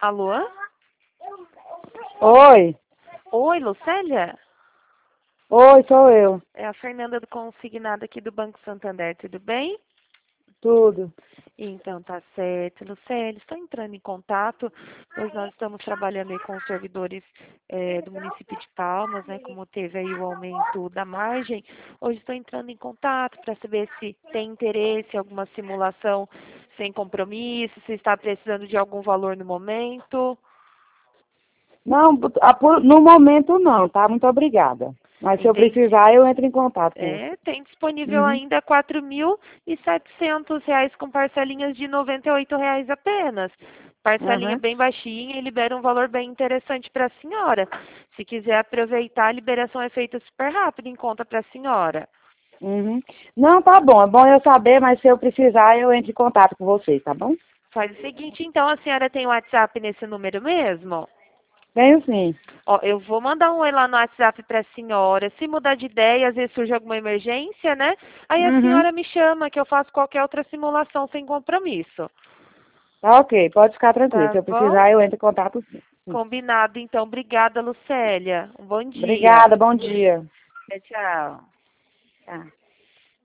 Alô? Oi, Oi, Lucélia? oi, sou eu. É a Fernanda do Consignado aqui do Banco Santander, tudo bem? Tudo. Então, tá certo. Lucélia, estou entrando em contato, pois nós estamos trabalhando aí com os servidores do município de Palmas, né? Como teve aí o aumento da margem. Hoje estou entrando em contato para saber se tem interesse em alguma simulação sem compromisso, se está precisando de algum valor no momento. Não, no momento não, tá? Muito obrigada. Mas se eu Entendi. precisar, eu entro em contato com você. Tem disponível Uhum, ainda R$ 4.700 com parcelinhas de R$ 98 apenas. Parcelinha uhum, bem baixinha e libera um valor bem interessante para a senhora. Se quiser aproveitar, a liberação é feita super rápido em conta para a senhora. uhum. Não, tá bom, é bom eu saber, mas se eu precisar, eu entro em contato com vocês, tá bom? Faz o seguinte, então, a senhora tem o WhatsApp nesse número mesmo? Tenho sim. Ó, eu vou mandar um oi lá no WhatsApp para a senhora. Se mudar de ideia, às vezes surge alguma emergência, né? Aí a Uhum, senhora me chama que eu faço qualquer outra simulação sem compromisso. tá ok, pode ficar tranquilo. Tá Se eu bom? precisar, eu entro em contato sim. Sim. Combinado, então. Obrigada, Lucélia. Um bom dia. Obrigada, bom dia. Tchau, tchau. Tá.